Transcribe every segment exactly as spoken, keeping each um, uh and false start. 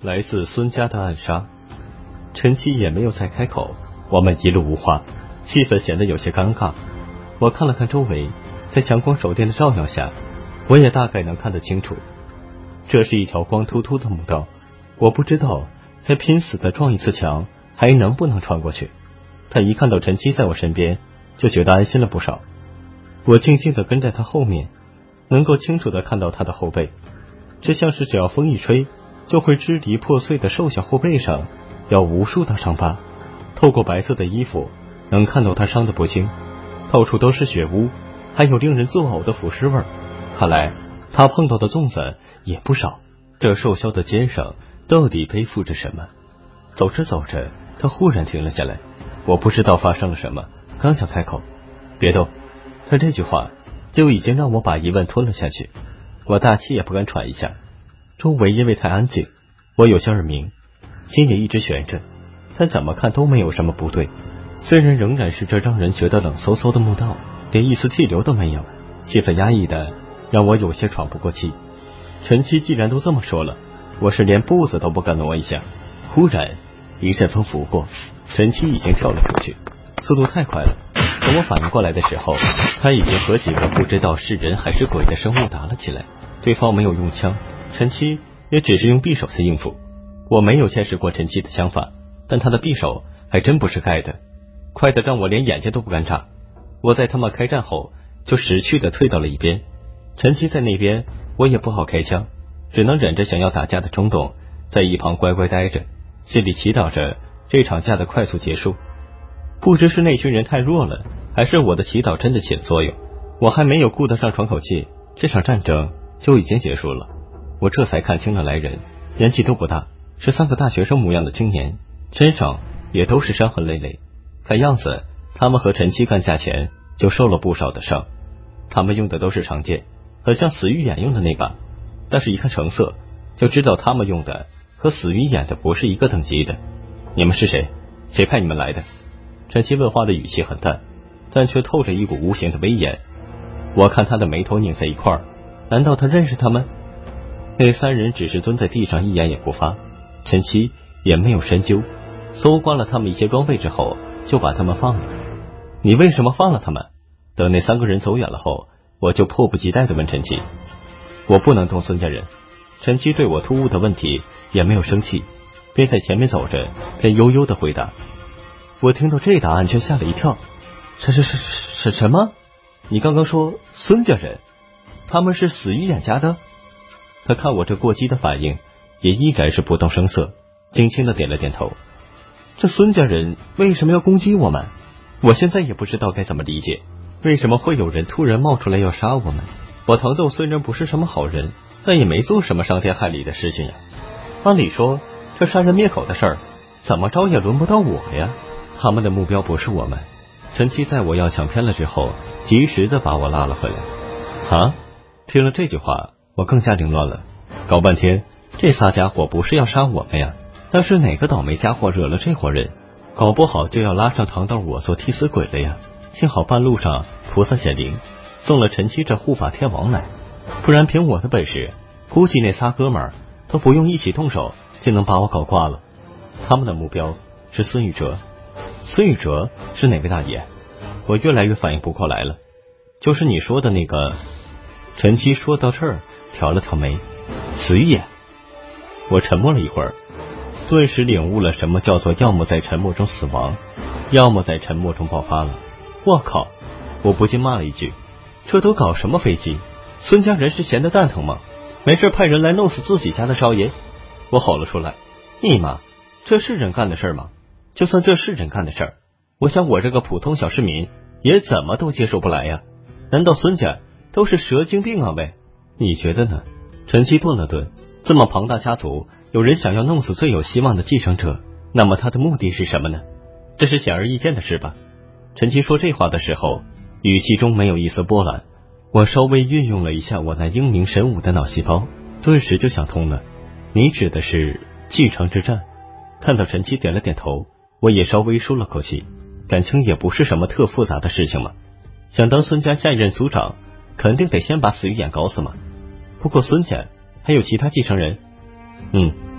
来自孙家的暗杀。陈七也没有再开口，我们一路无话，气氛显得有些尴尬。我看了看周围，在强光手电的照耀下，我也大概能看得清楚，这是一条光秃秃的墓道，我不知道再拼死的撞一次墙还能不能穿过去。但一看到陈七在我身边，就觉得安心了不少。我静静地跟在他后面，能够清楚地看到他的后背，这像是只要风一吹就会支离破碎的瘦小后背上有无数道伤疤，透过白色的衣服能看到他伤得不轻，到处都是血污，还有令人作呕的腐尸味儿。看来他碰到的粽子也不少，这瘦削的肩上到底背负着什么？走着走着，他忽然停了下来，我不知道发生了什么，刚想开口，别动，他这句话就已经让我把疑问吞了下去，我大气也不敢喘一下。周围因为太安静，我有些耳鸣，心里一直悬着，但怎么看都没有什么不对。虽然仍然是这让人觉得冷飕飕的墓道，连一丝气流都没有，气氛压抑的让我有些喘不过气。陈七既然都这么说了，我是连步子都不敢挪一下。忽然一阵风拂过，陈七已经跳了出去，速度太快了。等我反应过来的时候，他已经和几个不知道是人还是鬼的生物打了起来。对方没有用枪，陈七也只是用匕首在应付。我没有见识过陈七的枪法，但他的匕首还真不是盖的，快得让我连眼睛都不敢眨。我在他们开战后就识趣的退到了一边，陈七在那边，我也不好开枪，只能忍着想要打架的冲动，在一旁乖乖待着，心里祈祷着这场架的快速结束。不知是那群人太弱了，还是我的祈祷真的起了作用，我还没有顾得上喘口气，这场战争就已经结束了。我这才看清了来人，年纪都不大，是三个大学生模样的青年，身上也都是伤痕累累，看样子他们和陈七干架前就受了不少的伤。他们用的都是长剑，很像死鱼眼用的那把，但是一看成色就知道他们用的和死鱼眼的不是一个等级的。你们是谁？谁派你们来的？陈七问话的语气很淡，但却透着一股无形的威严。我看他的眉头拧在一块儿，难道他认识他们？那三人只是蹲在地上一言也不发，陈七也没有深究，搜刮了他们一些装备之后就把他们放了。你为什么放了他们？等那三个人走远了后，我就迫不及待地问陈七。我不能动孙家人。陈七对我突兀的问题也没有生气，边在前面走着边悠悠地回答。我听到这答案却吓了一跳，什什什什什么？你刚刚说孙家人？他们是死鱼眼家的？他看我这过激的反应，也依然是不动声色，轻轻的点了点头。这孙家人为什么要攻击我们？我现在也不知道该怎么理解，为什么会有人突然冒出来要杀我们？我堂豆虽然不是什么好人，但也没做什么伤天害理的事情呀。按理说这杀人灭口的事儿怎么着也轮不到我呀。他们的目标不是我们。陈七在我要抢偏了之后及时的把我拉了回来。啊，听了这句话我更加凌乱了，搞半天这仨家伙不是要杀我们呀，但是哪个倒霉家伙惹了这伙人，搞不好就要拉上堂豆我做替死鬼了呀。幸好半路上菩萨显灵，送了陈七这护法天王来，不然凭我的本事，估计那仨哥们儿都不用一起动手就能把我搞挂了。他们的目标是孙宇哲。孙宇哲是哪位大爷？我越来越反应不过来了。就是你说的那个。陈七说到这儿挑了挑眉。死鱼眼。我沉默了一会儿，顿时领悟了什么叫做要么在沉默中死亡，要么在沉默中爆发了。我靠，我不禁骂了一句，这都搞什么飞机？孙家人是闲得蛋疼吗？没事派人来弄死自己家的少爷？我吼了出来。你妈，这是人干的事吗？就算这是人干的事儿，我想我这个普通小市民也怎么都接受不来呀。难道孙家都是蛇精病啊喂？你觉得呢？陈七顿了顿，这么庞大家族，有人想要弄死最有希望的继承者，那么他的目的是什么呢？这是显而易见的事吧。陈七说这话的时候，语气中没有一丝波澜。我稍微运用了一下我那英明神武的脑细胞，顿时就想通了。你指的是继承之战？看到陈七点了点头，我也稍微舒了口气，感情也不是什么特复杂的事情嘛。想当孙家下一任族长，肯定得先把死鱼眼搞死嘛。不过孙家还有其他继承人？嗯，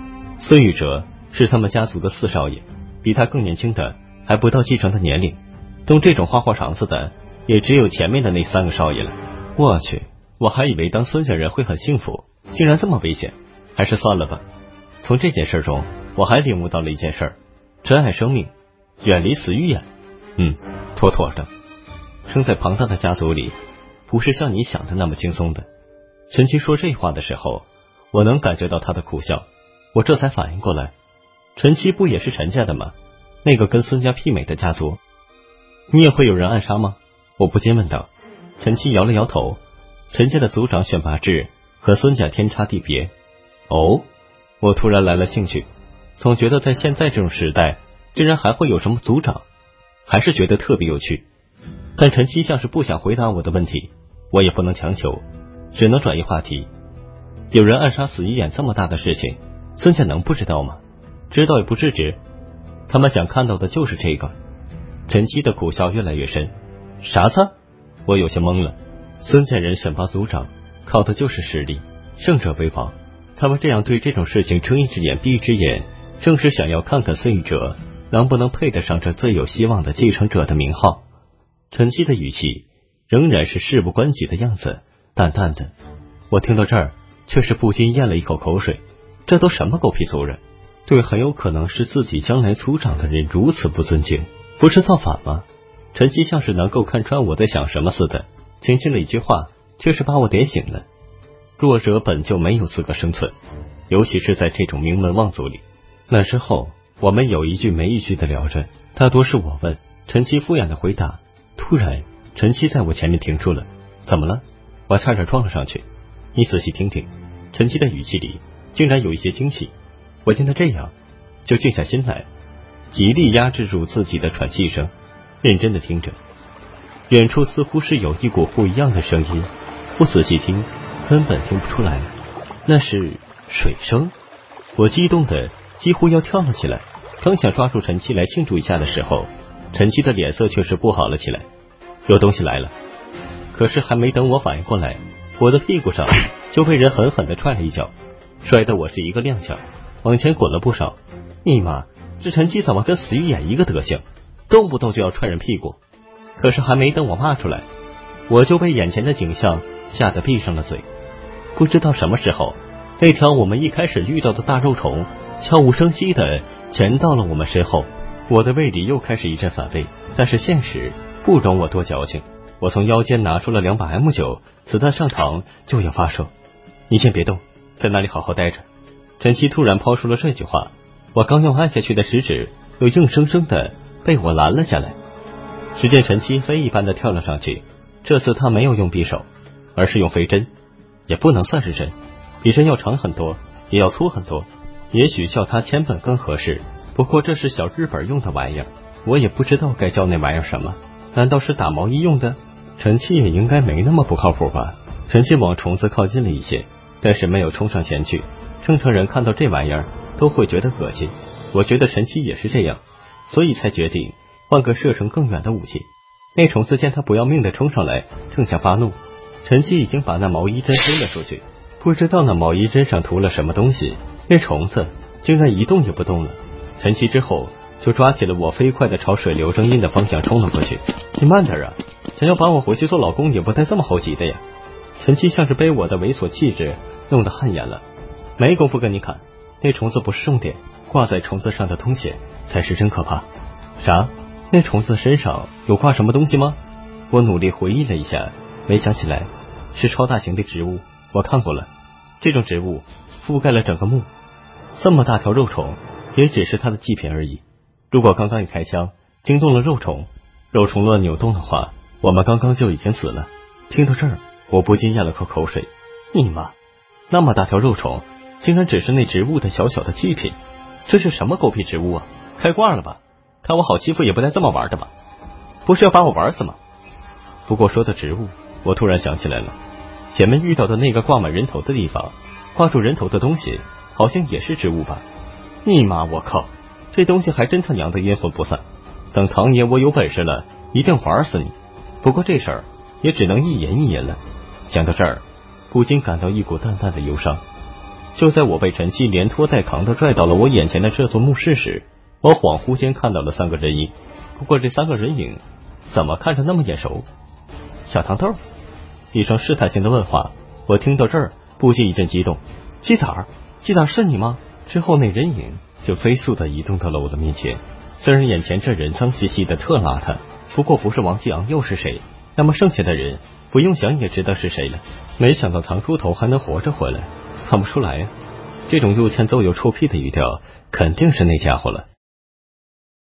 孙宇哲是他们家族的四少爷，比他更年轻的还不到继承的年龄，动这种花花肠子的也只有前面的那三个少爷了。我去，我还以为当孙家人会很幸福，竟然这么危险，还是算了吧。从这件事中，我还领悟到了一件事，珍爱生命，远离死鱼眼。嗯，妥妥的。生在庞大的家族里，不是像你想的那么轻松的。陈七说这话的时候，我能感觉到他的苦笑，我这才反应过来，陈七不也是陈家的吗？那个跟孙家媲美的家族，你也会有人暗杀吗？我不禁问道。陈七摇了摇头，陈家的族长选拔制和孙家天差地别。哦，我突然来了兴趣，总觉得在现在这种时代，竟然还会有什么族长，还是觉得特别有趣。但陈七像是不想回答我的问题，我也不能强求，只能转移话题。有人暗杀死鱼眼这么大的事情，孙家能不知道吗？知道也不制止，他们想看到的就是这个。陈七的苦笑越来越深。啥子？我有些懵了。孙家人选拔族长靠的就是实力，胜者为王。他们这样对这种事情睁一只眼闭一只眼，正是想要看看孙宇哲能不能配得上这最有希望的继承者的名号。陈七的语气仍然是事不关己的样子，淡淡的。我听到这儿却是不禁咽了一口口水，这都什么狗屁族人，对很有可能是自己将来族长的人如此不尊敬，不是造反吗？陈七像是能够看穿我在想什么似的，轻轻的一句话却是把我点醒了。弱者本就没有资格生存，尤其是在这种名门望族里。那之后我们有一句没一句的聊着，大多是我问，陈七敷衍的回答。突然陈七在我前面停住了。怎么了？我差点撞了上去。你仔细听听，陈七的语气里竟然有一些惊喜。我见他这样，就静下心来，极力压制住自己的喘气声，认真的听着。远处似乎是有一股不一样的声音，不仔细听根本听不出来，那是水声。我激动的几乎要跳了起来，刚想抓住陈七来庆祝一下的时候，陈七的脸色却是不好了起来。有东西来了。可是还没等我反应过来，我的屁股上就被人狠狠的踹了一脚，摔得我是一个踉跄，往前滚了不少。你妈，这陈七怎么跟死鱼眼一个德行，动不动就要踹人屁股。可是还没等我骂出来，我就被眼前的景象吓得闭上了嘴。不知道什么时候，那条我们一开始遇到的大肉虫悄无声息的潜到了我们身后。我的胃里又开始一阵反胃，但是现实不容我多矫情。我从腰间拿出了两把 M 九， 子弹上膛就要发射。你先别动，在那里好好待着。陈七突然抛出了这句话，我刚要按下去的食指又硬生生的被我拦了下来。只见陈七飞一般的跳了上去，这次他没有用匕首，而是用飞针，也不能算是针，比针要长很多，也要粗很多，也许叫他铅本更合适。不过这是小日本用的玩意儿，我也不知道该叫那玩意儿什么。难道是打毛衣用的？陈七也应该没那么不靠谱吧。陈七往虫子靠近了一些，但是没有冲上前去。正常人看到这玩意儿都会觉得恶心，我觉得陈七也是这样，所以才决定换个射程更远的武器。那虫子见他不要命的冲上来，正想发怒，陈七已经把那毛衣针扔了出去。不知道那毛衣针上涂了什么东西，那虫子竟然一动也不动了。陈七之后就抓起了我，飞快的朝水流声音的方向冲了过去。你慢点啊，想要把我回去做老公也不带这么猴急的呀。陈七像是被我的猥琐气质弄得汗颜了，没工夫跟你砍，那虫子不是重点，挂在虫子上的东西才是真可怕。啥？那虫子身上有挂什么东西吗？我努力回忆了一下，没想起来。是超大型的植物，我看过了，这种植物覆盖了整个墓，这么大条肉虫也只是它的祭品而已。如果刚刚一开枪惊动了肉虫，肉虫乱扭动的话，我们刚刚就已经死了。听到这儿，我不禁咽了口口水。你妈，那么大条肉虫竟然只是那植物的小小的祭品，这是什么狗屁植物啊？开挂了吧？看我好欺负也不带这么玩的吧？不是要把我玩死吗？不过说到植物，我突然想起来了，前面遇到的那个挂满人头的地方，挂住人头的东西好像也是植物吧？你妈，我靠，这东西还真他娘的阴魂不散。等唐爷我有本事了，一定玩死你。不过这事儿也只能一言一言了。讲到这儿，不禁感到一股淡淡的忧伤。 就在我被陈七连拖带扛的拽到了我眼前的这座墓室时，我恍惚间看到了三个人影。不过这三个人影怎么看着那么眼熟？小糖豆，一声试探性的问话，我听到这儿不禁一阵激动。鸡仔儿，鸡仔儿是你吗？之后那人影就飞速的移动到了我的面前。虽然眼前这人脏兮兮的特邋遢，不过不是王继昂又是谁？那么剩下的人不用想也知道是谁了。没想到唐出头还能活着回来，看不出来呀、啊。这种又欠揍又臭屁的语调，肯定是那家伙了。